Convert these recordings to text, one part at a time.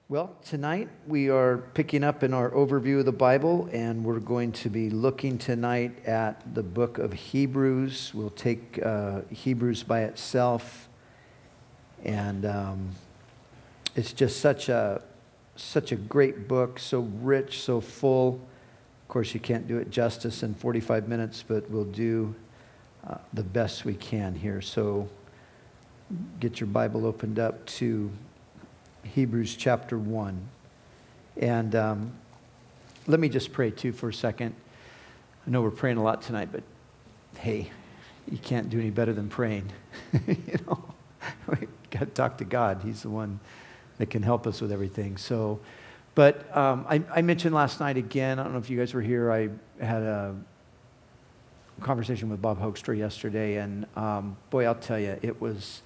Well, tonight we are picking up in our overview of the Bible, and we're going to be looking tonight at the book of Hebrews. We'll take Hebrews by itself, and it's just such a great book, so rich, so full. Of course, you can't do it justice in 45 minutes, but we'll do the best we can here. So get your Bible opened up to Hebrews chapter 1. And let me just pray too for a second. I know we're praying a lot tonight, but hey, you can't do any better than praying. We got to talk to God. He's the one that can help us with everything. So, but I mentioned last night again, I don't know if you guys were here, I had a conversation with Bob Hoekstra yesterday, and boy, I'll tell you, it was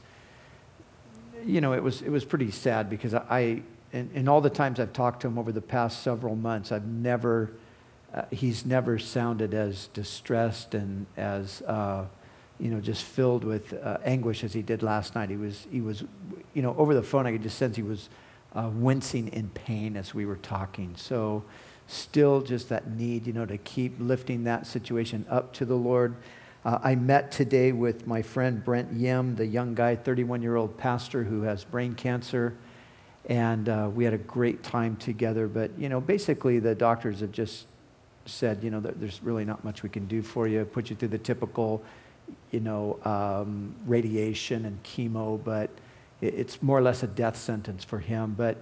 pretty sad because in all the times I've talked to him over the past several months, he's never sounded as distressed and as, just filled with anguish as he did last night. He was, over the phone I could just sense he was wincing in pain as we were talking. So still just that need, to keep lifting that situation up to the Lord. I met today with my friend Brent Yim, the young guy, 31-year-old pastor who has brain cancer, and we had a great time together. But, basically the doctors have just said, there's really not much we can do for you, put you through the typical, radiation and chemo, but it's more or less a death sentence for him. But,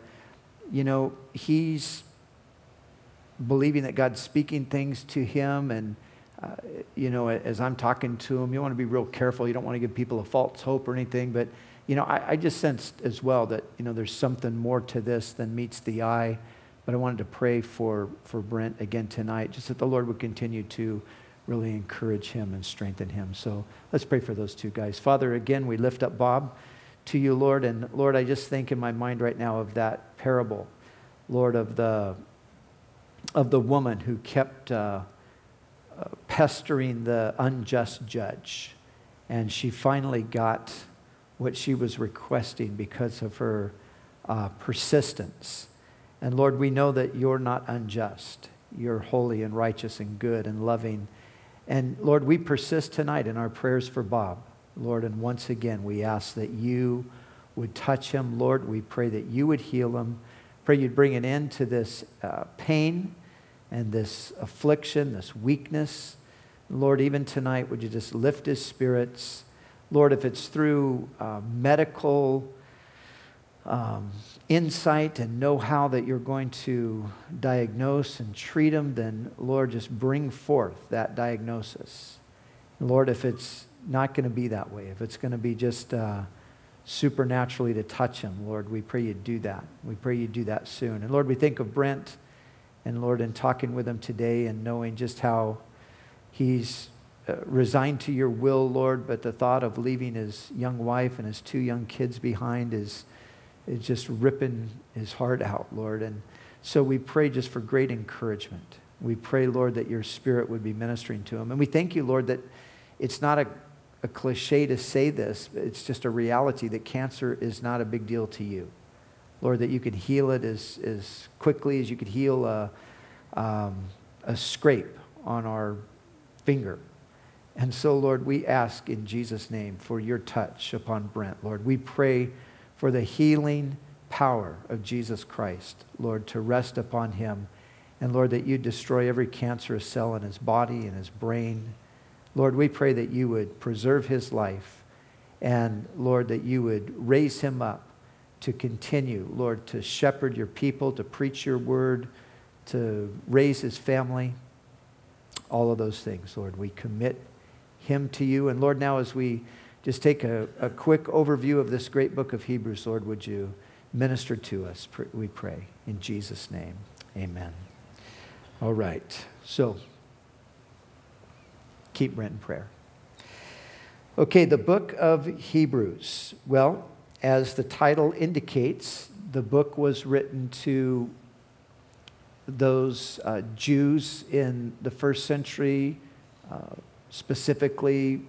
he's believing that God's speaking things to him, and as I'm talking to him, you want to be real careful. You don't want to give people a false hope or anything. But, I just sensed as well that, there's something more to this than meets the eye. But I wanted to pray for Brent again tonight, just that the Lord would continue to really encourage him and strengthen him. So let's pray for those two guys. Father, again, we lift up Bob to you, Lord. And Lord, I just think in my mind right now of that parable, Lord, of the woman who kept pestering the unjust judge, and she finally got what she was requesting because of her persistence. And Lord, we know that you're not unjust. You're holy and righteous and good and loving. And Lord, we persist tonight in our prayers for Bob, Lord, and once again we ask that you would touch him. Lord, we pray that you would heal him. Pray you'd bring an end to this pain and this affliction, this weakness. Lord, even tonight, would you just lift his spirits? Lord, if it's through medical insight and know-how that you're going to diagnose and treat him, then, Lord, just bring forth that diagnosis. Lord, if it's not going to be that way, if it's going to be just supernaturally to touch him, Lord, we pray you do that. We pray you do that soon. And Lord, we think of Brent, and Lord, in talking with him today and knowing just how he's resigned to your will, Lord, but the thought of leaving his young wife and his two young kids behind is just ripping his heart out, Lord. And so we pray just for great encouragement. We pray, Lord, that your Spirit would be ministering to him. And we thank you, Lord, that it's not a cliche to say this, but it's just a reality that cancer is not a big deal to you. Lord, that you could heal it as quickly as you could heal a scrape on our finger. And so, Lord, we ask in Jesus' name for your touch upon Brent. Lord, we pray for the healing power of Jesus Christ, Lord, to rest upon him. And Lord, that you destroy every cancerous cell in his body and his brain. Lord, we pray that you would preserve his life. And Lord, that you would raise him up to continue, Lord, to shepherd your people, to preach your word, to raise his family, all of those things, Lord. We commit him to you. And Lord, now as we just take a quick overview of this great book of Hebrews, Lord, would you minister to us, we pray. In Jesus' name, amen. All right, so keep Brent in prayer. Okay, the book of Hebrews. Well, as the title indicates, the book was written to those Jews in the first century, specifically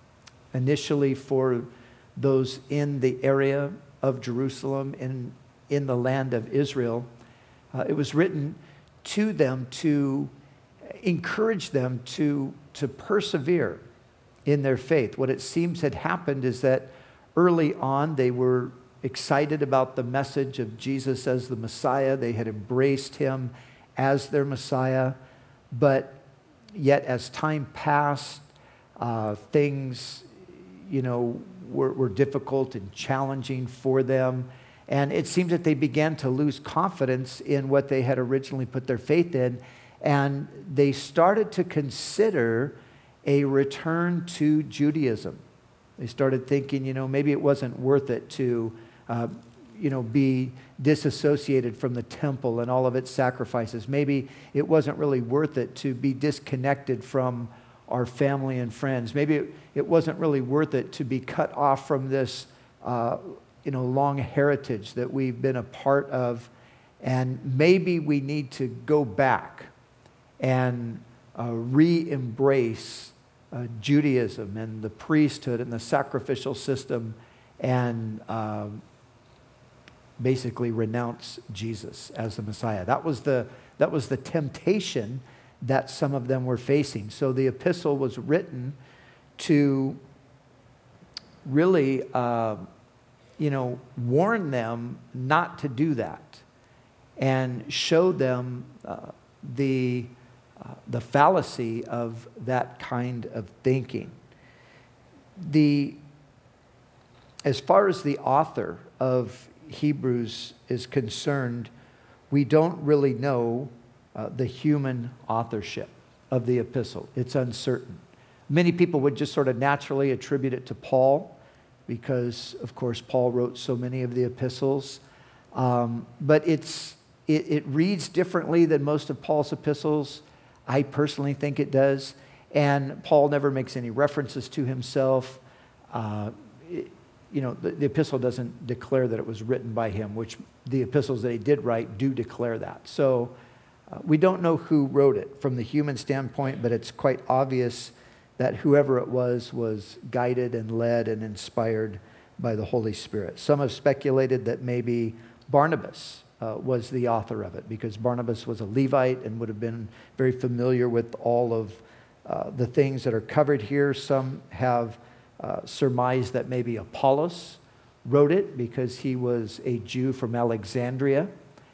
initially for those in the area of Jerusalem, in the land of Israel. It was written to them to encourage them to persevere in their faith. What it seems had happened is that early on they were excited about the message of Jesus as the Messiah. They had embraced him as their Messiah. But yet as time passed, things, were difficult and challenging for them. And it seemed that they began to lose confidence in what they had originally put their faith in. And they started to consider a return to Judaism. They started thinking, maybe it wasn't worth it to, be disassociated from the temple and all of its sacrifices. Maybe it wasn't really worth it to be disconnected from our family and friends. Maybe it wasn't really worth it to be cut off from this, long heritage that we've been a part of. And maybe we need to go back and re-embrace Judaism and the priesthood and the sacrificial system and basically renounce Jesus as the Messiah. That was the temptation that some of them were facing. So the epistle was written to really, warn them not to do that and show them the fallacy of that kind of thinking. As far as the author of Hebrews is concerned, we don't really know the human authorship of the epistle. It's uncertain. Many people would just sort of naturally attribute it to Paul because, of course, Paul wrote so many of the epistles. But it reads differently than most of Paul's epistles. I personally think it does. And Paul never makes any references to himself. The epistle doesn't declare that it was written by him, which the epistles that he did write do declare that. So we don't know who wrote it from the human standpoint, but it's quite obvious that whoever it was guided and led and inspired by the Holy Spirit. Some have speculated that maybe Barnabas was the author of it, because Barnabas was a Levite and would have been very familiar with all of the things that are covered here. Some have surmised that maybe Apollos wrote it because he was a Jew from Alexandria,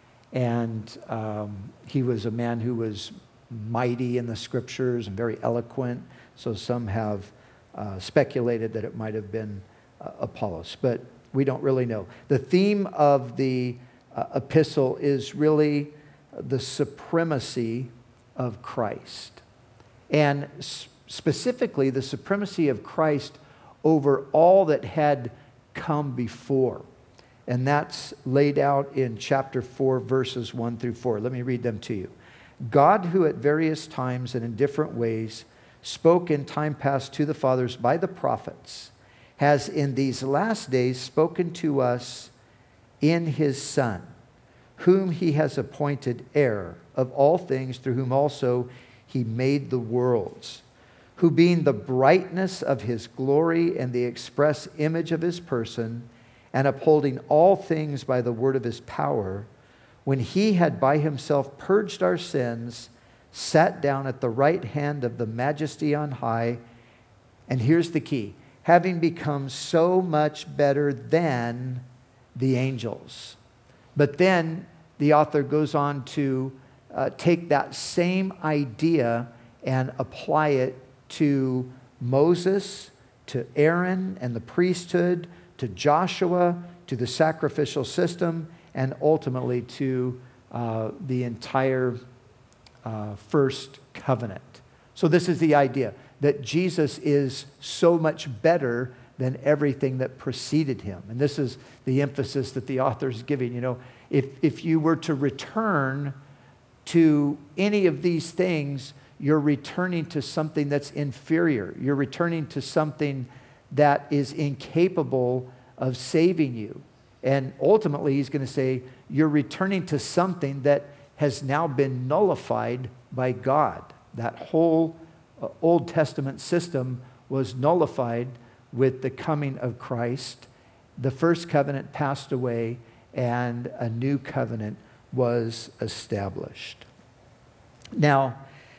and he was a man who was mighty in the scriptures and very eloquent. So some have speculated that it might have been Apollos, but we don't really know. The theme of the epistle is really the supremacy of Christ, and specifically the supremacy of Christ over all that had come before. And that's laid out in chapter 4, verses 1 through 4. Let me read them to you. God, who at various times and in different ways spoke in time past to the fathers by the prophets, has in these last days spoken to us in his Son, whom he has appointed heir of all things, through whom also he made the worlds, who being the brightness of his glory and the express image of his person, and upholding all things by the word of his power, when he had by himself purged our sins, sat down at the right hand of the Majesty on high. And here's the key: having become so much better than the angels. But then the author goes on to take that same idea and apply it to Moses, to Aaron and the priesthood, to Joshua, to the sacrificial system, and ultimately to the entire first covenant. So this is the idea that Jesus is so much better than everything that preceded him. And this is the emphasis that the author is giving. If you were to return to any of these things, you're returning to something that's inferior. You're returning to something that is incapable of saving you. And ultimately, he's going to say, you're returning to something that has now been nullified by God. That whole Old Testament system was nullified with the coming of Christ. The first covenant passed away, and a new covenant was established. Now,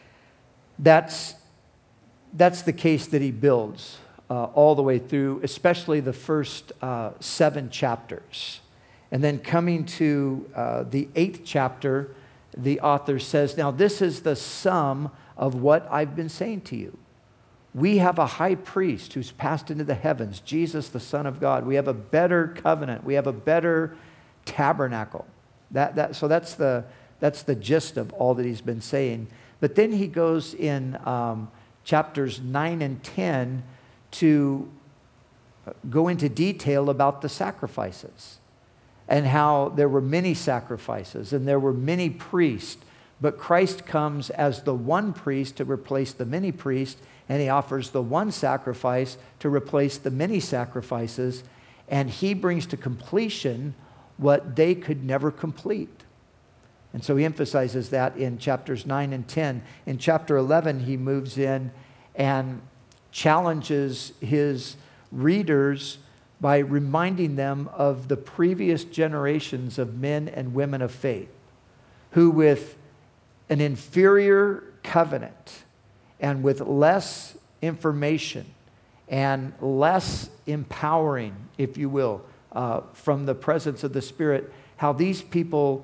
that's the case that he builds all the way through, especially the first 7 chapters. And then coming to the 8th chapter, the author says, now this is the sum of what I've been saying to you. We have a high priest who's passed into the heavens, Jesus, the Son of God. We have a better covenant. We have a better tabernacle. So that's the gist of all that he's been saying. But then he goes in chapters 9 and 10 to go into detail about the sacrifices and how there were many sacrifices and there were many priests. But Christ comes as the one priest to replace the many priests, and he offers the one sacrifice to replace the many sacrifices, and he brings to completion what they could never complete. And so he emphasizes that in chapters 9 and 10. In chapter 11, he moves in and challenges his readers by reminding them of the previous generations of men and women of faith who, with an inferior covenant and with less information and less empowering, if you will, from the presence of the Spirit, how these people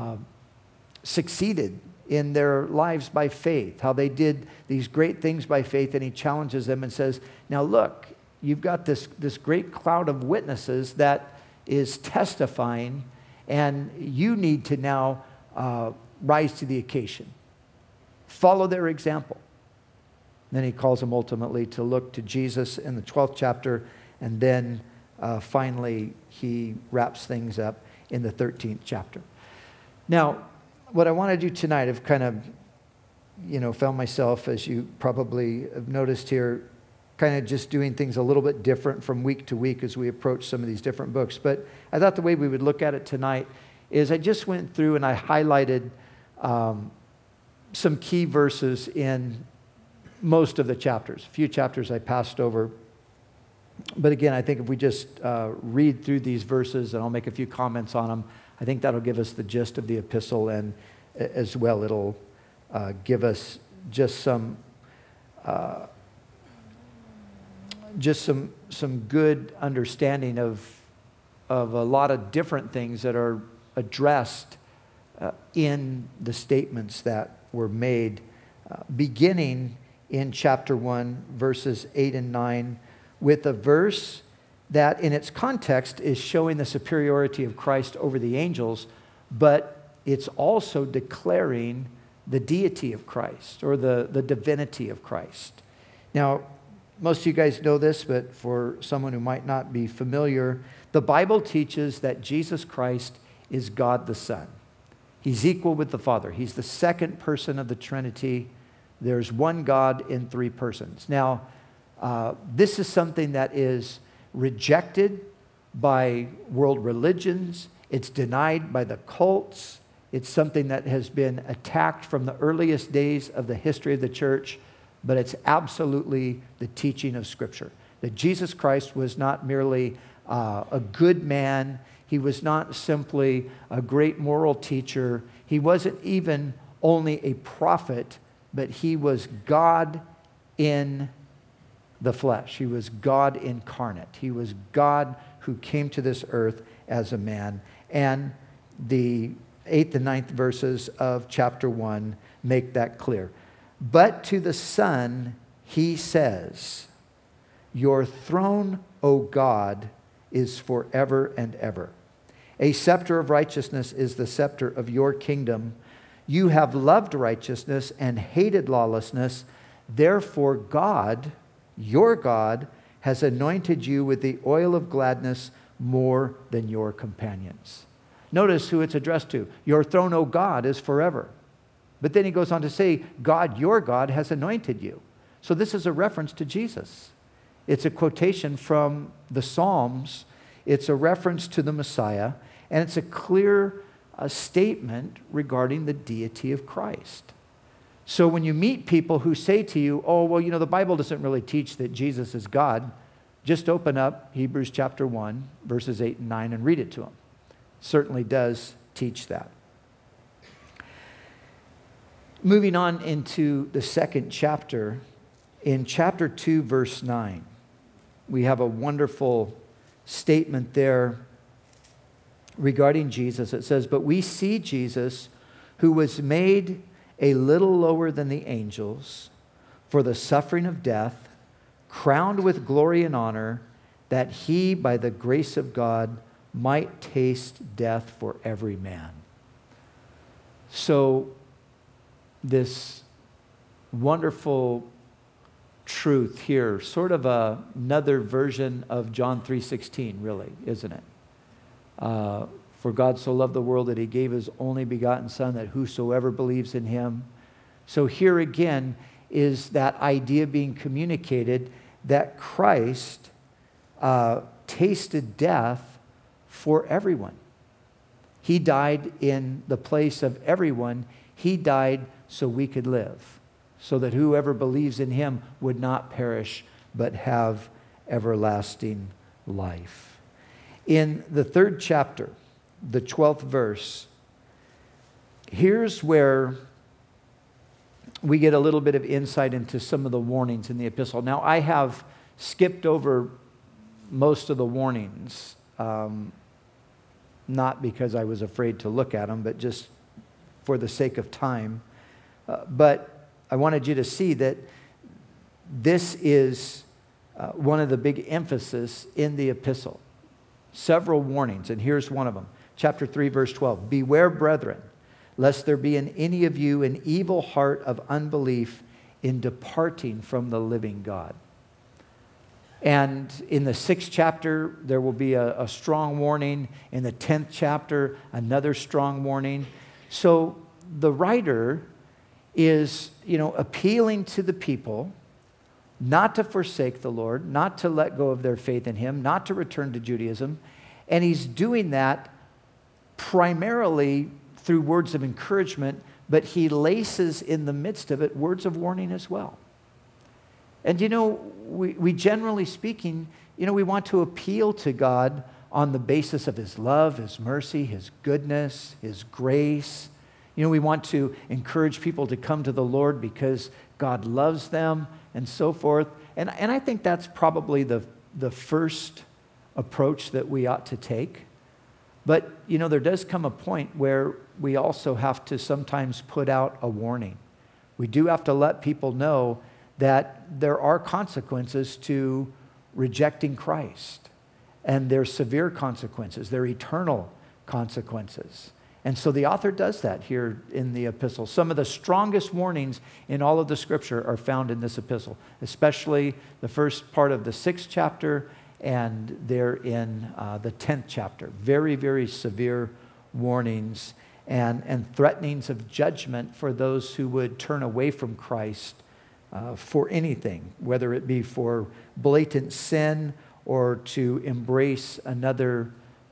succeeded in their lives by faith, how they did these great things by faith. And he challenges them and says, now look, you've got this great cloud of witnesses that is testifying, and you need to now rise to the occasion. Follow their example. Then he calls them ultimately to look to Jesus in the 12th chapter, and then finally he wraps things up in the 13th chapter. Now, what I want to do tonight, I've kind of, found myself, as you probably have noticed here, kind of just doing things a little bit different from week to week as we approach some of these different books. But I thought the way we would look at it tonight is I just went through and I highlighted some key verses in most of the chapters. A few chapters I passed over. But again, I think if we just read through these verses, and I'll make a few comments on them, I think that'll give us the gist of the epistle, and as well it'll give us just some good understanding of a lot of different things that are addressed in the statements that were made, beginning in chapter 1, verses 8 and 9, with a verse that in its context is showing the superiority of Christ over the angels, but it's also declaring the deity of Christ, or the divinity of Christ. Now, most of you guys know this, but for someone who might not be familiar, the Bible teaches that Jesus Christ is God the Son. He's equal with the Father. He's the second person of the Trinity. There's one God in 3 persons. Now, this is something that is rejected by world religions. It's denied by the cults. It's something that has been attacked from the earliest days of the history of the church, but it's absolutely the teaching of Scripture. That Jesus Christ was not merely a good man. He was not simply a great moral teacher. He wasn't even only a prophet, but he was God in the flesh. He was God incarnate. He was God who came to this earth as a man. And the 8th and 9th verses of chapter 1 make that clear. But to the Son, he says, your throne, O God, is forever and ever. A scepter of righteousness is the scepter of your kingdom. You have loved righteousness and hated lawlessness. Therefore, God, your God, has anointed you with the oil of gladness more than your companions. Notice who it's addressed to. Your throne, O God, is forever. But then he goes on to say, God, your God, has anointed you. So this is a reference to Jesus. It's a quotation from the Psalms. It's a reference to the Messiah. And it's a clear statement regarding the deity of Christ. So when you meet people who say to you, oh, well, the Bible doesn't really teach that Jesus is God, just open up Hebrews chapter 1, verses 8 and 9 and read it to them. certainly does teach that. Moving on into the second chapter, in chapter 2, verse 9, we have a wonderful statement there regarding Jesus. It says, "But we see Jesus, who was made a little lower than the angels for the suffering of death, crowned with glory and honor, that he, by the grace of God, might taste death for every man." So, this wonderful truth here, sort of another version of John 3:16, really, isn't it? For God so loved the world that he gave his only begotten Son, that whosoever believes in him. So here again is that idea being communicated that Christ tasted death for everyone. He died in the place of everyone. He died so we could live, so that whoever believes in him would not perish, but have everlasting life. In the third chapter, the 12th verse, here's where we get a little bit of insight into some of the warnings in the epistle. Now, I have skipped over most of the warnings, not because I was afraid to look at them, but just for the sake of time. But I wanted you to see that this is one of the big emphasis in the epistle. Several warnings, and here's one of them. Chapter 3, verse 12. "Beware, brethren, lest there be in any of you an evil heart of unbelief in departing from the living God." And in the 6th chapter, there will be a strong warning. In the 10th chapter, another strong warning. So the writer is, appealing to the people not to forsake the Lord, not to let go of their faith in him, not to return to Judaism. And he's doing that primarily through words of encouragement, but he laces in the midst of it words of warning as well. And we generally speaking, we want to appeal to God on the basis of his love, his mercy, his goodness, his grace. We want to encourage people to come to the Lord because God loves them and so forth. And I think that's probably the first approach that we ought to take. But, there does come a point where we also have to sometimes put out a warning. We do have to let people know that there are consequences to rejecting Christ. And there's severe consequences. They're eternal consequences. And so the author does that here in the epistle. Some of the strongest warnings in all of the scripture are found in this epistle, especially the first part of the 6th chapter and there in the 10th chapter. Very, very severe warnings and threatenings of judgment for those who would turn away from Christ for anything, whether it be for blatant sin or to embrace another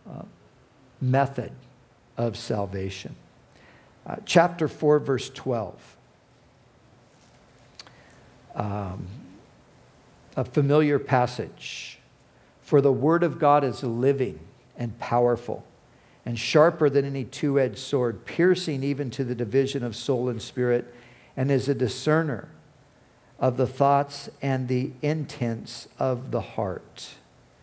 method of salvation. Chapter 4, verse 12. A familiar passage. "For the word of God is living and powerful and sharper than any two-edged sword, piercing even to the division of soul and spirit, and is a discerner of the thoughts and the intents of the heart."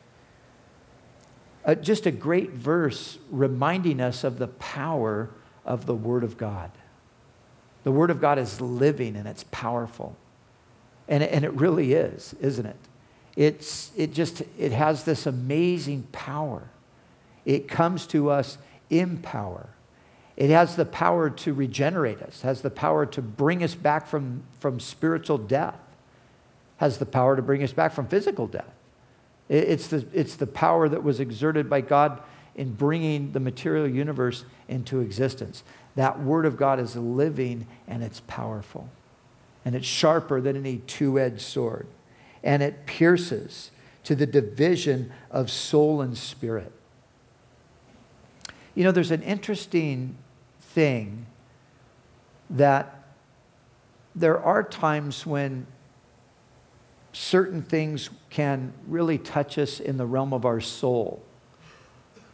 Just a great verse reminding us of the power of the Word of God. The Word of God is living and it's powerful. And it really is, isn't it? It has this amazing power. It comes to us in power. It has the power to regenerate us, has the power to bring us back from spiritual death, has the power to bring us back from physical death. It's the power that was exerted by God in bringing the material universe into existence. That Word of God is living and it's powerful. And it's sharper than any two-edged sword. And it pierces to the division of soul and spirit. There's an interesting thing that there are times when certain things can really touch us in the realm of our soul.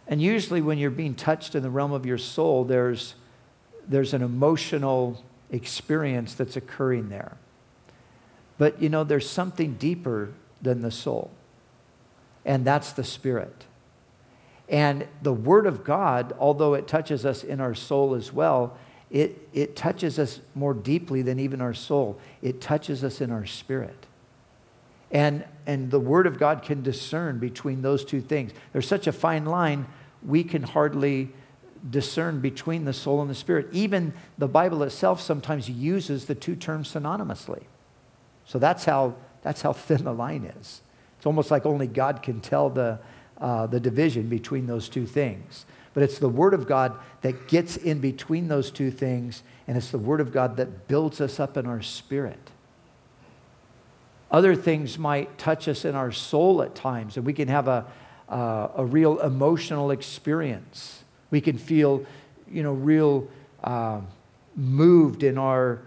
And usually when you're being touched in the realm of your soul, there's an emotional experience that's occurring there. But you know, there's something deeper than the soul, and that's the spirit. And the Word of God, although it touches us in our soul as well, it touches us more deeply than even our soul. It touches us in our spirit. And the Word of God can discern between those two things. There's such a fine line, we can hardly discern between the soul and the spirit. Even the Bible itself sometimes uses the two terms synonymously. So that's how thin the line is. It's almost like only God can tell the division between those two things. But it's the Word of God that gets in between those two things, and it's the Word of God that builds us up in our spirit. Other things might touch us in our soul at times, and we can have a real emotional experience. We can feel, real moved in our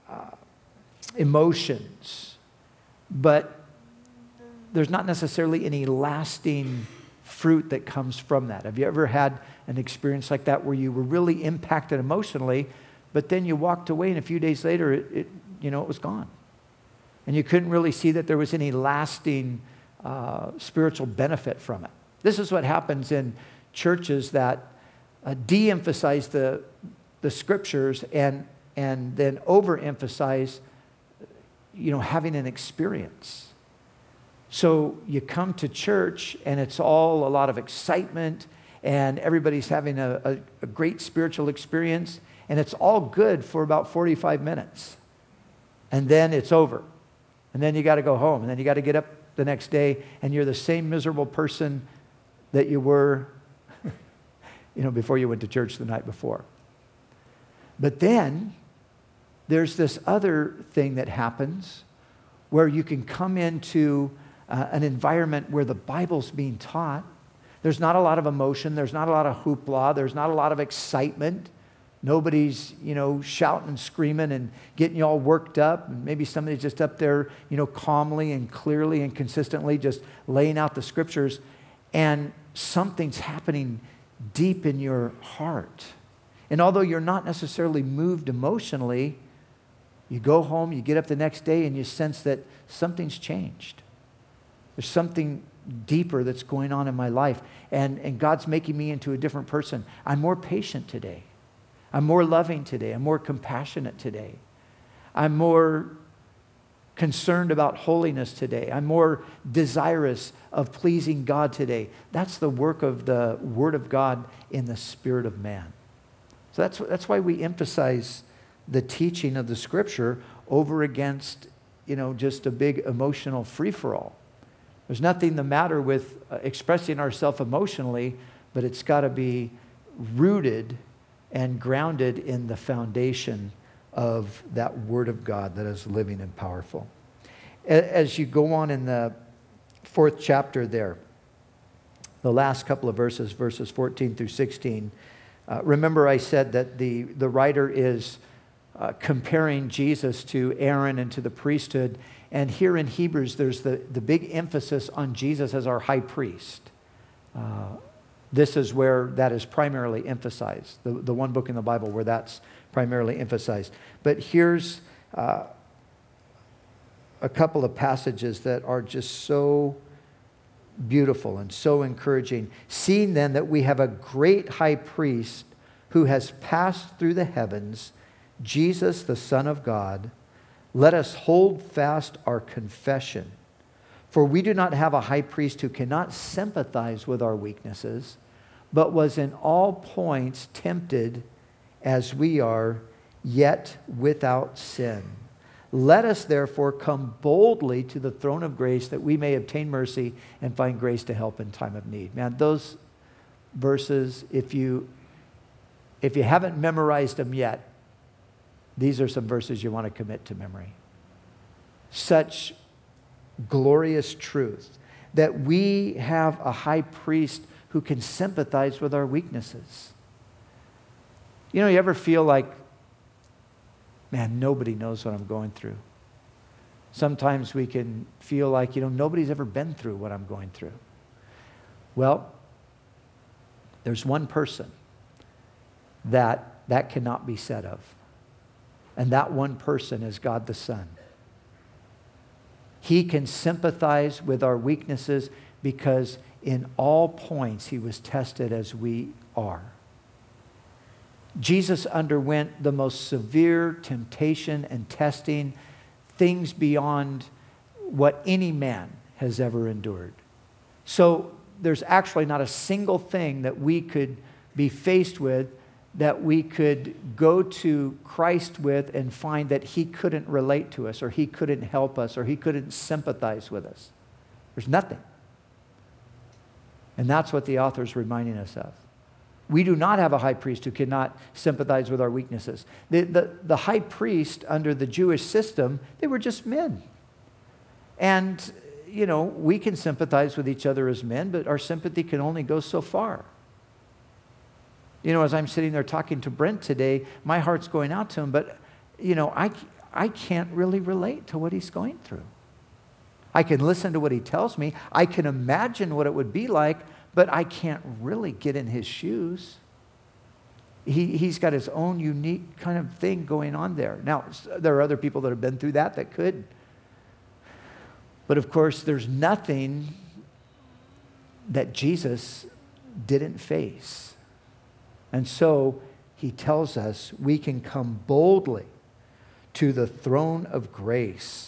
emotions. But there's not necessarily any lasting fruit that comes from that. Have you ever had an experience like that where you were really impacted emotionally, but then you walked away and a few days later it was gone? And you couldn't really see that there was any lasting spiritual benefit from it. This is what happens in churches that de-emphasize the scriptures and then overemphasize, having an experience. So you come to church and it's all a lot of excitement and everybody's having a great spiritual experience, and it's all good for about 45 minutes. And then it's over. And then you got to go home, and then you got to get up the next day and you're the same miserable person that you were before you went to church the night before. But then there's this other thing that happens where you can come into an environment where the Bible's being taught. There's not a lot of emotion. There's not a lot of hoopla. There's not a lot of excitement. Nobody's, shouting and screaming and getting you all worked up. And maybe somebody's just up there, calmly and clearly and consistently just laying out the scriptures. And something's happening deep in your heart. And although you're not necessarily moved emotionally, you go home, you get up the next day, and you sense that something's changed. There's something deeper that's going on in my life, and God's making me into a different person. I'm more patient today. I'm more loving today. I'm more compassionate today. I'm more concerned about holiness today. I'm more desirous of pleasing God today. That's the work of the Word of God in the spirit of man. So that's why we emphasize the teaching of the Scripture over against, just a big emotional free-for-all. There's nothing the matter with expressing ourselves emotionally, but it's got to be rooted and grounded in the foundation of that Word of God that is living and powerful. As you go on in the 4th chapter there, the last couple of verses 14 through 16, remember I said that the writer is comparing Jesus to Aaron and to the priesthood. And here in Hebrews, there's the big emphasis on Jesus as our high priest. This is where that is primarily emphasized, the one book in the Bible where that's primarily emphasized. But here's a couple of passages that are just so beautiful and so encouraging. Seeing then that we have a great high priest who has passed through the heavens, Jesus, the Son of God, let us hold fast our confession. For we do not have a high priest who cannot sympathize with our weaknesses, but was in all points tempted as we are, yet without sin. Let us therefore come boldly to the throne of grace that we may obtain mercy and find grace to help in time of need. Man, those verses, if you haven't memorized them yet, these are some verses you want to commit to memory. Such glorious truth that we have a high priest who can sympathize with our weaknesses. You ever feel like, man, nobody knows what I'm going through. Sometimes we can feel like, nobody's ever been through what I'm going through. Well, There's one person that cannot be said of. And that one person is God the Son. He can sympathize with our weaknesses because in all points he was tested as we are. Jesus underwent the most severe temptation and testing, things beyond what any man has ever endured. So there's actually not a single thing that we could be faced with that we could go to Christ with and find that he couldn't relate to us, or he couldn't help us, or he couldn't sympathize with us. There's nothing. And that's what the author is reminding us of. We do not have a high priest who cannot sympathize with our weaknesses. The high priest under the Jewish system, they were just men. And, you know, we can sympathize with each other as men, but our sympathy can only go so far. You know, as I'm sitting there talking to Brent today, my heart's going out to him, but, you know, I can't really relate to what he's going through. I can listen to what he tells me. I can imagine what it would be like, but I can't really get in his shoes. He's got his own unique kind of thing going on there. Now, there are other people that have been through that could. But of course, there's nothing that Jesus didn't face. And so he tells us we can come boldly to the throne of grace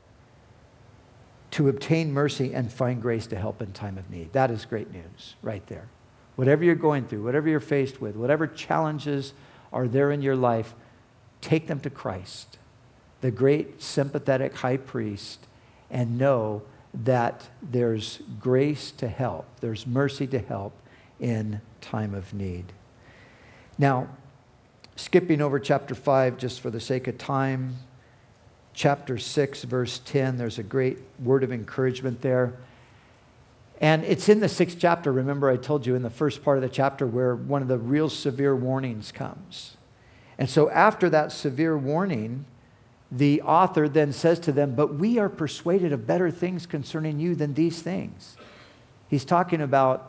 to obtain mercy and find grace to help in time of need. That is great news right there. Whatever you're going through, whatever you're faced with, whatever challenges are there in your life, take them to Christ, the great sympathetic high priest, and know that there's grace to help, there's mercy to help in time of need. Now, skipping over chapter 5 just for the sake of time, chapter 6, verse 10, there's a great word of encouragement there. And it's in the 6th chapter, remember I told you in the first part of the chapter, where one of the real severe warnings comes. And so after that severe warning, the author then says to them, but we are persuaded of better things concerning you than these things. He's talking about,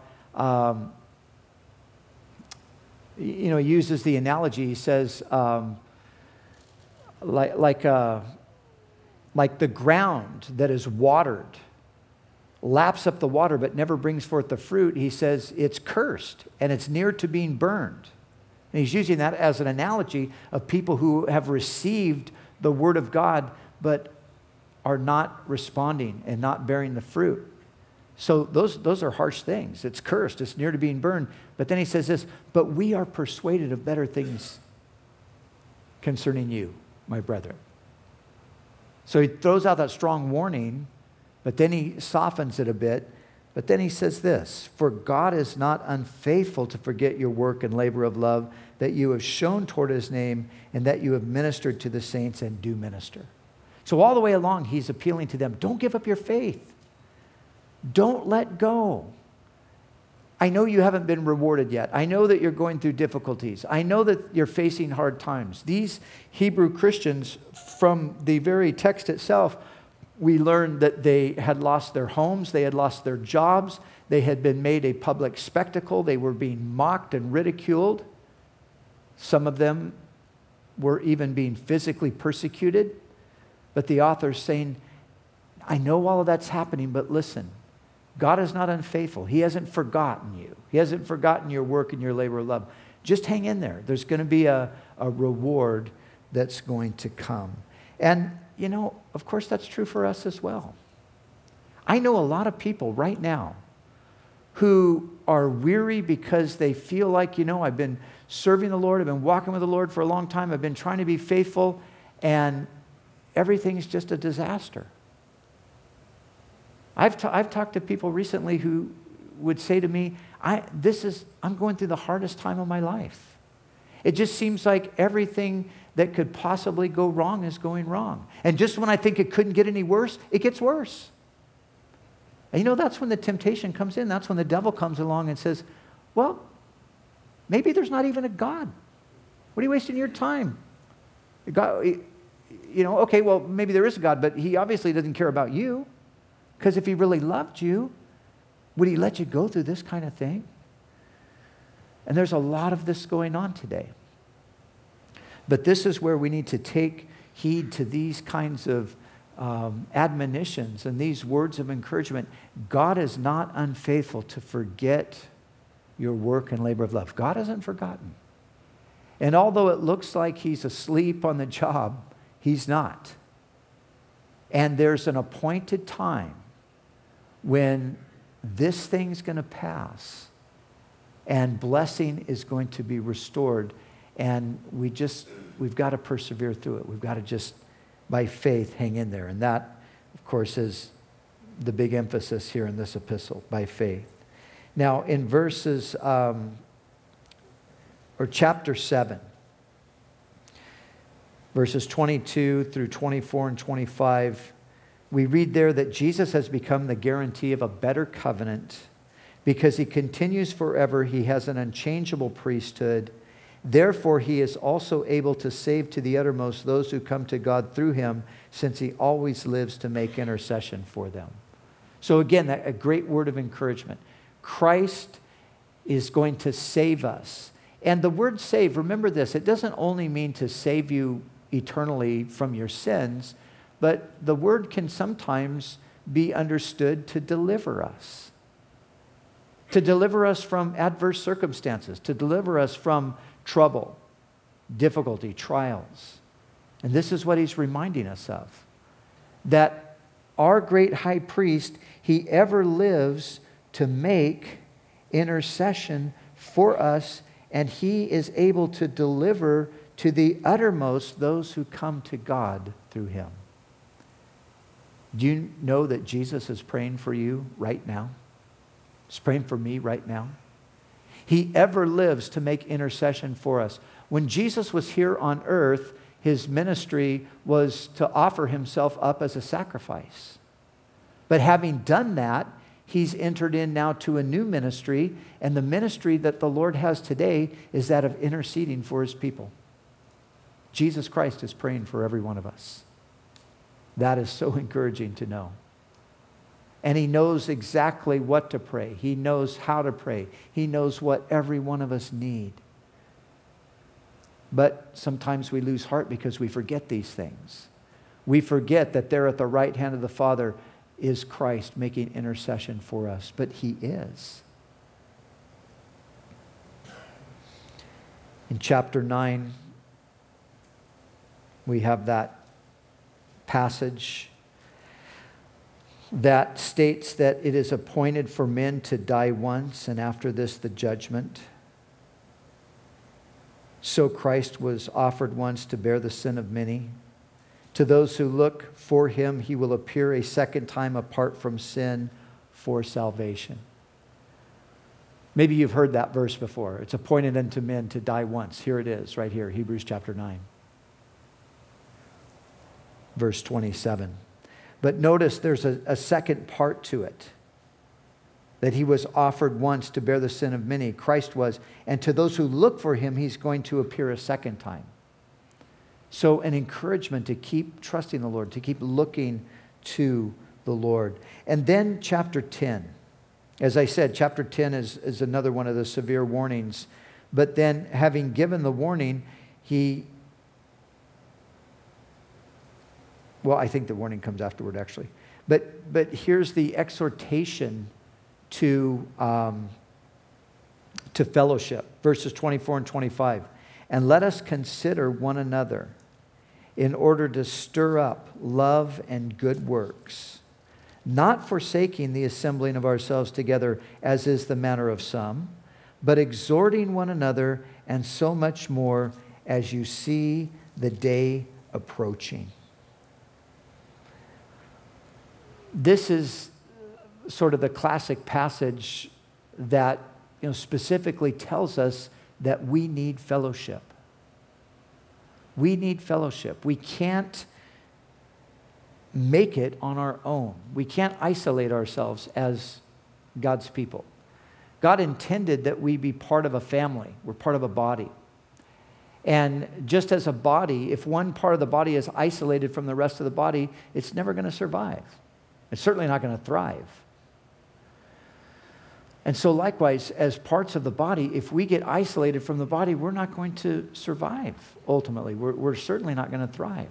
he uses the analogy. He says, like the ground that is watered, laps up the water but never brings forth the fruit. He says it's cursed and it's near to being burned. And he's using that as an analogy of people who have received the word of God but are not responding and not bearing the fruit. So those are harsh things. It's cursed. It's near to being burned. But then he says this, but we are persuaded of better things concerning you, my brethren. So he throws out that strong warning, but then he softens it a bit. But then he says this, for God is not unfaithful to forget your work and labor of love that you have shown toward his name and that you have ministered to the saints and do minister. So all the way along, he's appealing to them. Don't give up your faith. Don't let go. I know you haven't been rewarded yet. I know that you're going through difficulties. I know that you're facing hard times. These Hebrew Christians, from the very text itself, we learned that they had lost their homes, they had lost their jobs, they had been made a public spectacle, they were being mocked and ridiculed. Some of them were even being physically persecuted. But the author's saying, I know all of that's happening, but listen, God is not unfaithful. He hasn't forgotten you. He hasn't forgotten your work and your labor of love. Just hang in there. There's going to be a reward that's going to come. And, you know, of course, that's true for us as well. I know a lot of people right now who are weary because they feel like, I've been serving the Lord, I've been walking with the Lord for a long time, I've been trying to be faithful, and everything's just a disaster. I've talked to people recently who would say to me, I'm going through the hardest time of my life. It just seems like everything that could possibly go wrong is going wrong. And just when I think it couldn't get any worse, it gets worse. And that's when the temptation comes in. That's when the devil comes along and says, well, maybe there's not even a God. What are you wasting your time? God, okay, well, maybe there is a God, but he obviously doesn't care about you. Because if he really loved you, would he let you go through this kind of thing? And there's a lot of this going on today. But this is where we need to take heed to these kinds of admonitions and these words of encouragement. God is not unfaithful to forget your work and labor of love. God hasn't forgotten. And although it looks like he's asleep on the job, he's not. And there's an appointed time when this thing's going to pass and blessing is going to be restored. And we've got to persevere through it. We've got to just, by faith, hang in there. And that, of course, is the big emphasis here in this epistle, by faith. Now, in chapter 7, verses 22 through 24 and 25, we read there that Jesus has become the guarantee of a better covenant because he continues forever. He has an unchangeable priesthood. Therefore, he is also able to save to the uttermost those who come to God through him, since he always lives to make intercession for them. So again, a great word of encouragement. Christ is going to save us. And the word save, remember this, it doesn't only mean to save you eternally from your sins, but the word can sometimes be understood to deliver us. To deliver us from adverse circumstances, to deliver us from trouble, difficulty, trials. And this is what he's reminding us of. That our great high priest, he ever lives to make intercession for us, and he is able to deliver to the uttermost those who come to God through him. Do you know that Jesus is praying for you right now? He's praying for me right now. He ever lives to make intercession for us. When Jesus was here on earth, his ministry was to offer himself up as a sacrifice. But having done that, he's entered in now to a new ministry, and the ministry that the Lord has today is that of interceding for his people. Jesus Christ is praying for every one of us. That is so encouraging to know. And he knows exactly what to pray. He knows how to pray. He knows what every one of us need. But sometimes we lose heart because we forget these things. We forget that there at the right hand of the Father is Christ making intercession for us. But he is. In chapter 9, we have that passage that states that it is appointed for men to die once, and after this the judgment. So Christ was offered once to bear the sin of many. To those who look for him, he will appear a second time apart from sin for salvation. Maybe you've heard that verse before. It's appointed unto men to die once. Here it is, right here, Hebrews chapter 9. Verse 27. But notice there's a second part to it. That he was offered once to bear the sin of many. Christ was. And to those who look for him, he's going to appear a second time. So an encouragement to keep trusting the Lord, to keep looking to the Lord. And then chapter 10. As I said, chapter 10 is another one of the severe warnings. But then having given the warning, well, I think the warning comes afterward, actually. But here's the exhortation to fellowship, verses 24 and 25. And let us consider one another in order to stir up love and good works, not forsaking the assembling of ourselves together, as is the manner of some, but exhorting one another, and so much more as you see the day approaching. This is sort of the classic passage that specifically tells us that we need fellowship. We need fellowship. We can't make it on our own. We can't isolate ourselves as God's people. God intended that we be part of a family. We're part of a body. And just as a body, if one part of the body is isolated from the rest of the body, it's never going to survive. It's certainly not going to thrive. And so likewise, as parts of the body, if we get isolated from the body, we're not going to survive, ultimately. We're certainly not going to thrive.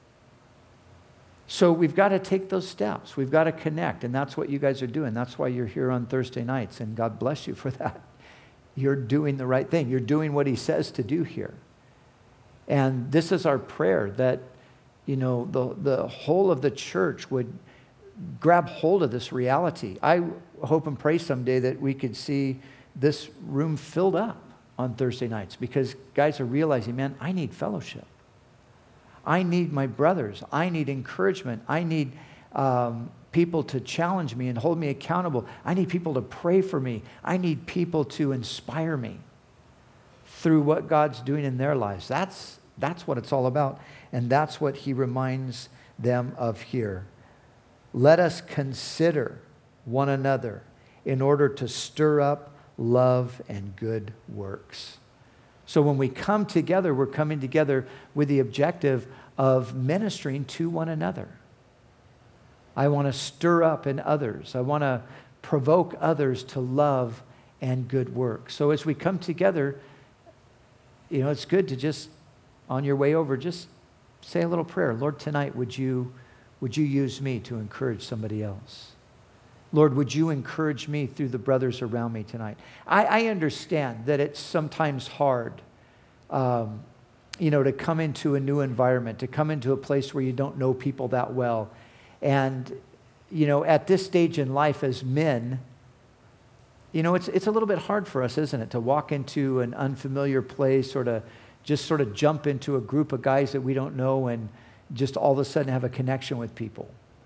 So we've got to take those steps. We've got to connect, and that's what you guys are doing. That's why you're here on Thursday nights, and God bless you for that. You're doing the right thing. You're doing what he says to do here. And this is our prayer, that, the whole of the church would grab hold of this reality. I hope and pray someday that we could see this room filled up on Thursday nights, because guys are realizing, man, I need fellowship. I need my brothers. I need encouragement. I need people to challenge me and hold me accountable. I need people to pray for me. I need people to inspire me through what God's doing in their lives. That's what it's all about. And that's what he reminds them of here. Let us consider one another in order to stir up love and good works. So when we come together, we're coming together with the objective of ministering to one another. I want to stir up in others. I want to provoke others to love and good work. So as we come together, it's good to just, on your way over, just say a little prayer. Lord, tonight, would you use me to encourage somebody else? Lord, would you encourage me through the brothers around me tonight? I understand that it's sometimes hard, to come into a new environment, to come into a place where you don't know people that well. And, at this stage in life as men, it's a little bit hard for us, isn't it, to walk into an unfamiliar place or to just sort of jump into a group of guys that we don't know and just all of a sudden have a connection with people.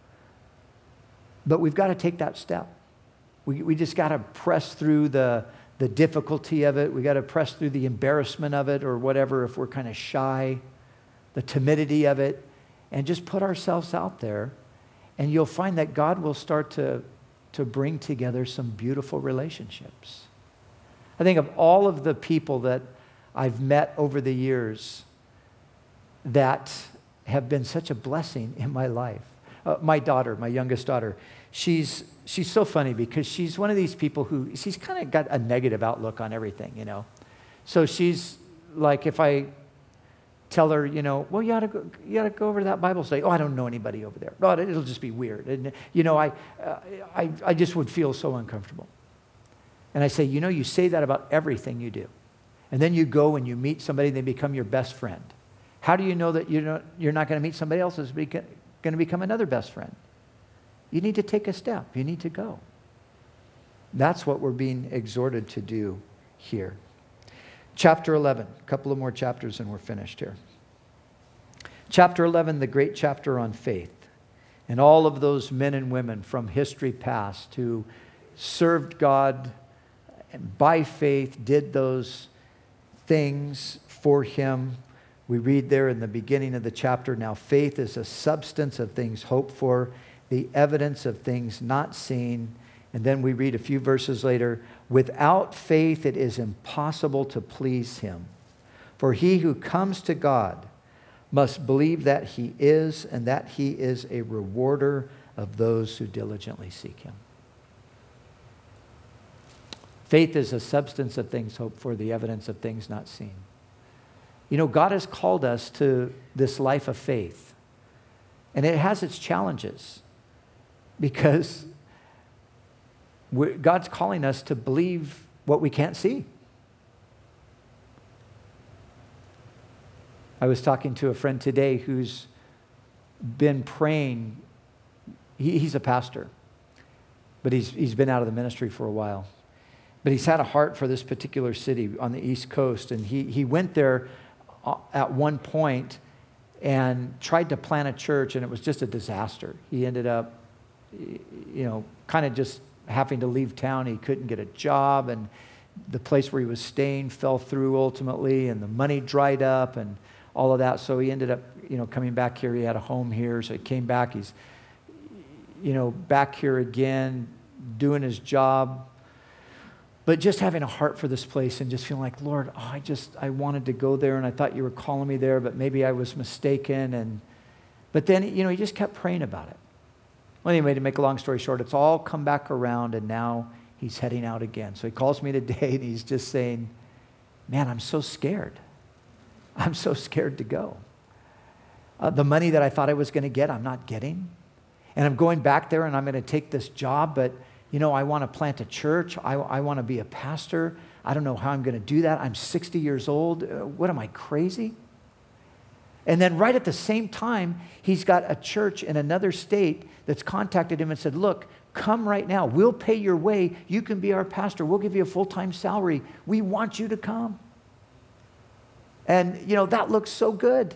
But we've got to take that step. We just got to press through the difficulty of it. We got to press through the embarrassment of it or whatever if we're kind of shy, the timidity of it, and just put ourselves out there. And you'll find that God will start to bring together some beautiful relationships. I think of all of the people that I've met over the years that have been such a blessing in my life. My daughter, my youngest daughter, she's so funny because she's one of these people who, she's kind of got a negative outlook on everything, So she's like, if I tell her, well, you ought to go over to that Bible study. Oh, I don't know anybody over there. No, it'll just be weird. And, I just would feel so uncomfortable. And I say, you say that about everything you do. And then you go and you meet somebody and they become your best friend. How do you know that you're not going to meet somebody else who's going to become another best friend? You need to take a step. You need to go. That's what we're being exhorted to do here. Chapter 11, a couple of more chapters and we're finished here. Chapter 11, the great chapter on faith. And all of those men and women from history past who served God and by faith did those things for him. We read there in the beginning of the chapter, now faith is a substance of things hoped for, the evidence of things not seen. And then we read a few verses later, without faith it is impossible to please him. For he who comes to God must believe that he is, and that he is a rewarder of those who diligently seek him. Faith is a substance of things hoped for, the evidence of things not seen. God has called us to this life of faith. And it has its challenges because God's calling us to believe what we can't see. I was talking to a friend today who's been praying. He's a pastor, but he's been out of the ministry for a while. But he's had a heart for this particular city on the East Coast, and he went there at one point and tried to plant a church, and it was just a disaster. He ended up, kind of just having to leave town. He couldn't get a job, and the place where he was staying fell through ultimately, and the money dried up and all of that. So he ended up, coming back here. He had a home here, so he came back. He's, back here again, doing his job, but just having a heart for this place and just feeling like, Lord, I wanted to go there, and I thought you were calling me there, but maybe I was mistaken. But then, he just kept praying about it. Well, anyway, to make a long story short, it's all come back around, and now he's heading out again. So he calls me today and he's just saying, man, I'm so scared. I'm so scared to go. The money that I thought I was going to get, I'm not getting. And I'm going back there and I'm going to take this job, but I want to plant a church. I want to be a pastor. I don't know how I'm going to do that. I'm 60 years old. What am I, crazy? And then right at the same time, he's got a church in another state that's contacted him and said, look, come right now. We'll pay your way. You can be our pastor. We'll give you a full-time salary. We want you to come. And, that looks so good.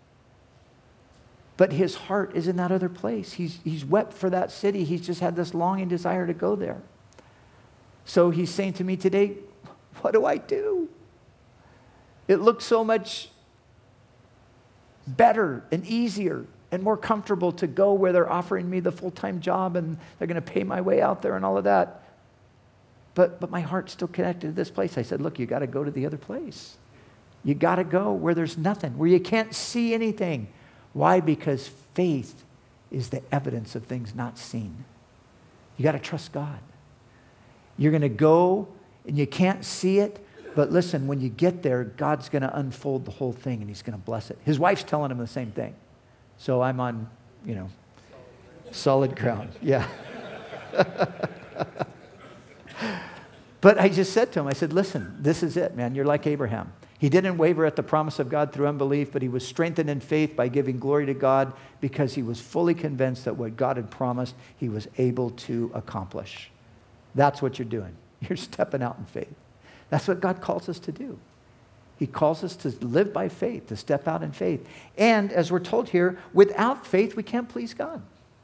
But his heart is in that other place. He's wept for that city. He's just had this longing desire to go there. So he's saying to me today, what do I do? It looks so much better and easier and more comfortable to go where they're offering me the full-time job and they're going to pay my way out there and all of that. But my heart's still connected to this place. I said, look, you got to go to the other place. You got to go where there's nothing, where you can't see anything. Why? Because faith is the evidence of things not seen. You got to trust God. You're going to go and you can't see it, but listen, when you get there, God's going to unfold the whole thing and he's going to bless it. His wife's telling him the same thing. So I'm on, solid ground. Yeah. But I just said to him, I said, listen, this is it, man. You're like Abraham. He didn't waver at the promise of God through unbelief, but he was strengthened in faith by giving glory to God because he was fully convinced that what God had promised, he was able to accomplish. That's what you're doing. You're stepping out in faith. That's what God calls us to do. He calls us to live by faith, to step out in faith. And as we're told here, without faith, we can't please God.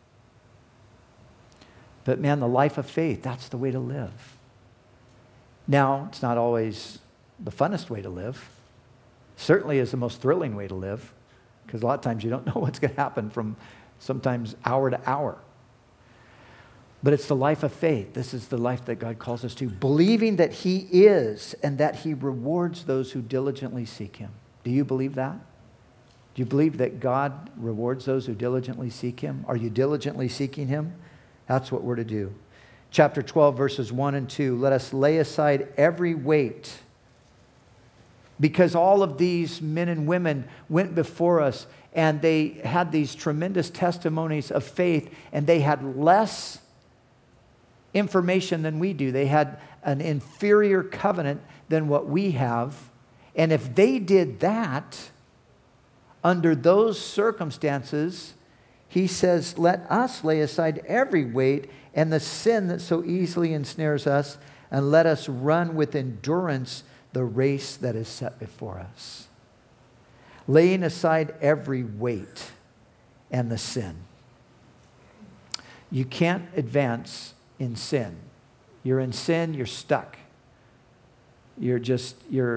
But man, the life of faith, that's the way to live. Now, it's not always the funnest way to live. Certainly is the most thrilling way to live, because a lot of times you don't know what's going to happen from sometimes hour to hour. But it's the life of faith. This is the life that God calls us to, believing that he is and that he rewards those who diligently seek him. Do you believe that? Do you believe that God rewards those who diligently seek him? Are you diligently seeking him? That's what we're to do. Chapter 12, verses 1 and 2. Let us lay aside every weight, because all of these men and women went before us and they had these tremendous testimonies of faith, and they had less information than we do. They had an inferior covenant than what we have. And if they did that under those circumstances, he says, let us lay aside every weight and the sin that so easily ensnares us, and let us run with endurance the race that is set before us. Laying aside every weight and the sin. You can't advance in sin. You're in sin, you're stuck. You just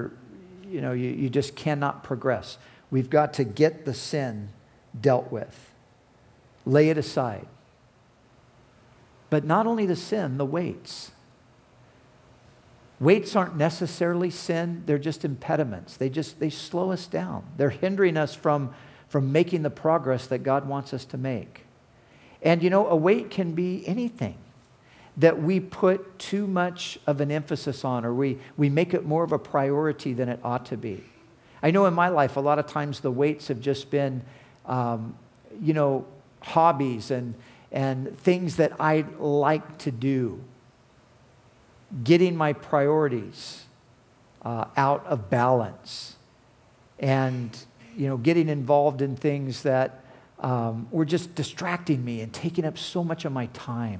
cannot progress. We've got to get the sin dealt with. Lay it aside. But not only the sin, the weights. Weights aren't necessarily sin, they're just impediments. They slow us down. They're hindering us from making the progress that God wants us to make. And a weight can be anything that we put too much of an emphasis on, or we make it more of a priority than it ought to be. I know in my life, a lot of times the weights have just been, hobbies and things that I like to do. Getting my priorities out of balance, and getting involved in things that were just distracting me and taking up so much of my time.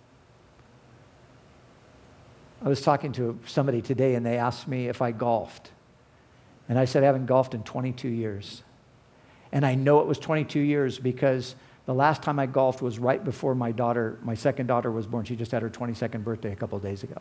I was talking to somebody today and they asked me if I golfed. And I said I haven't golfed in 22 years. And I know it was 22 years because the last time I golfed was right before my second daughter was born. She just had her 22nd birthday a couple of days ago.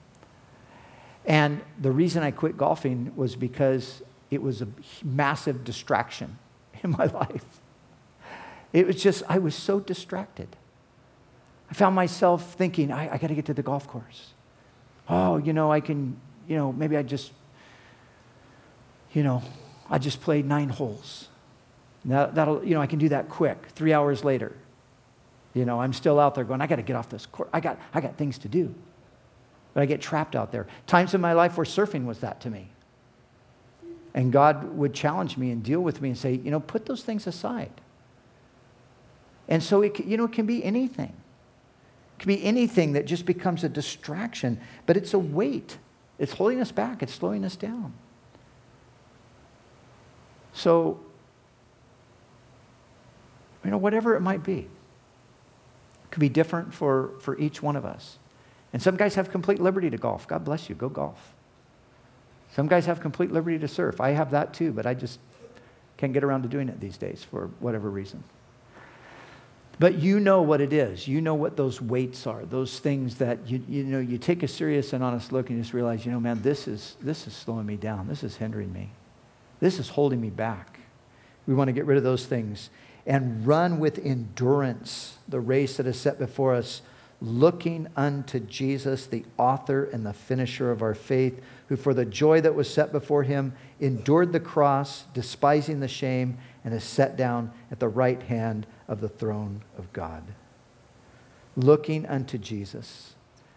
And the reason I quit golfing was because it was a massive distraction in my life. It was just, I was so distracted. I found myself thinking, I got to get to the golf course. Oh, I can, maybe I just played 9 holes. That'll, I can do that quick. 3 hours later, I'm still out there going, I got to get off this course. I got things to do. but I get trapped out there. Times in my life where surfing was that to me. And God would challenge me and deal with me and say, put those things aside. And so, it can be anything. It can be anything that just becomes a distraction, but it's a weight. It's holding us back. It's slowing us down. So, whatever it might be, it could be different for each one of us. And some guys have complete liberty to golf. God bless you. Go golf. Some guys have complete liberty to surf. I have that too, but I just can't get around to doing it these days for whatever reason. But you know what it is. You know what those weights are. Those things that you take a serious and honest look and you just realize, man, this is slowing me down. This is hindering me. This is holding me back. We want to get rid of those things and run with endurance the race that is set before us, looking unto Jesus, the author and the finisher of our faith, who for the joy that was set before him endured the cross, despising the shame, and is set down at the right hand of the throne of God. Looking unto Jesus.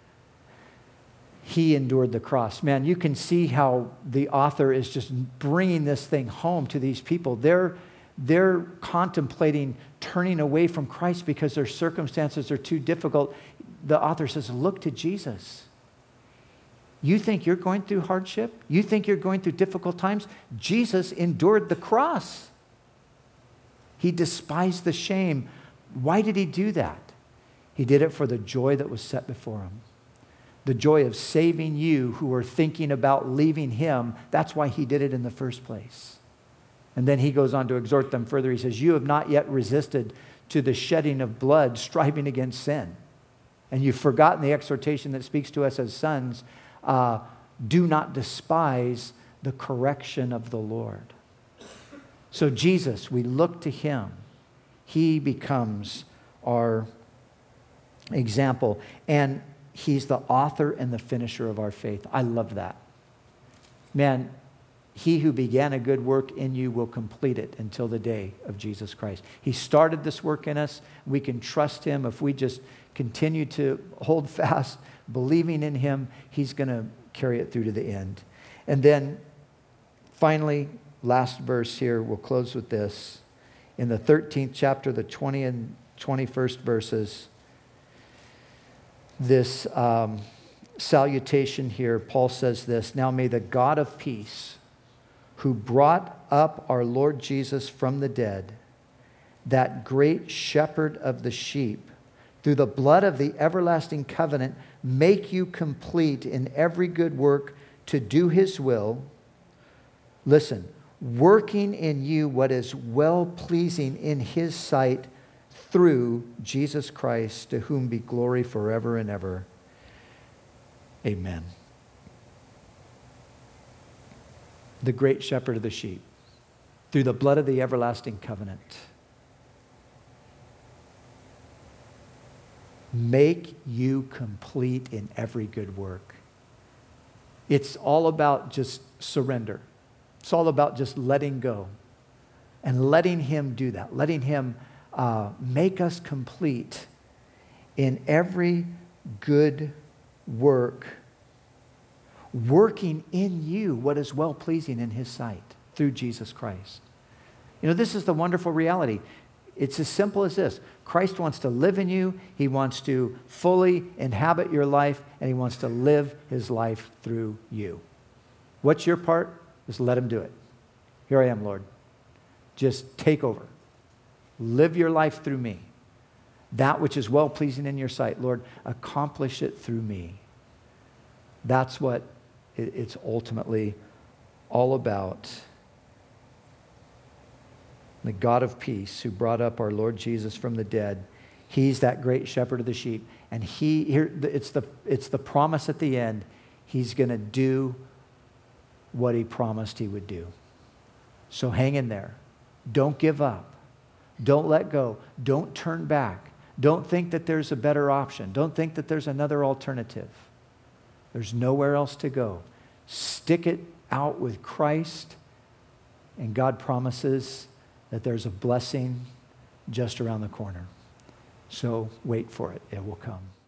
He endured the cross. Man, you can see how the author is just bringing this thing home to these people. They're contemplating turning away from Christ because their circumstances are too difficult. The author says, look to Jesus. You think you're going through hardship? You think you're going through difficult times? Jesus endured the cross. He despised the shame. Why did he do that? He did it for the joy that was set before him. The joy of saving you who were thinking about leaving him. That's why he did it in the first place. And then he goes on to exhort them further. He says, you have not yet resisted to the shedding of blood, striving against sin. And you've forgotten the exhortation that speaks to us as sons. Do not despise the correction of the Lord. So Jesus, we look to him. He becomes our example. And he's the author and the finisher of our faith. I love that. Man, he who began a good work in you will complete it until the day of Jesus Christ. He started this work in us. We can trust him. If we just continue to hold fast, believing in him, he's going to carry it through to the end. And then finally, last verse here, we'll close with this. In the 13th chapter, the 20 and 21st verses, this salutation here, Paul says this, now may the God of peace, who brought up our Lord Jesus from the dead, that great shepherd of the sheep, through the blood of the everlasting covenant, make you complete in every good work to do his will. Listen, working in you what is well-pleasing in his sight through Jesus Christ, to whom be glory forever and ever. Amen. The great shepherd of the sheep, through the blood of the everlasting covenant, make you complete in every good work. It's all about just surrender. It's all about just letting go and letting him do that, letting him make us complete in every good work, working in you what is well-pleasing in his sight through Jesus Christ. This is the wonderful reality. It's as simple as this. Christ wants to live in you. He wants to fully inhabit your life, and he wants to live his life through you. What's your part? Just let him do it. Here I am, Lord. Just take over. Live your life through me. That which is well-pleasing in your sight, Lord, accomplish it through me. That's what it's ultimately all about. The God of peace who brought up our Lord Jesus from the dead, he's that great shepherd of the sheep. And it's the promise at the end. He's going to do what he promised he would do. So hang in there. Don't give up. Don't let go. Don't turn back. Don't think that there's a better option. Don't think that there's another alternative. There's nowhere else to go. Stick it out with Christ, and God promises that there's a blessing just around the corner. So wait for it. It will come.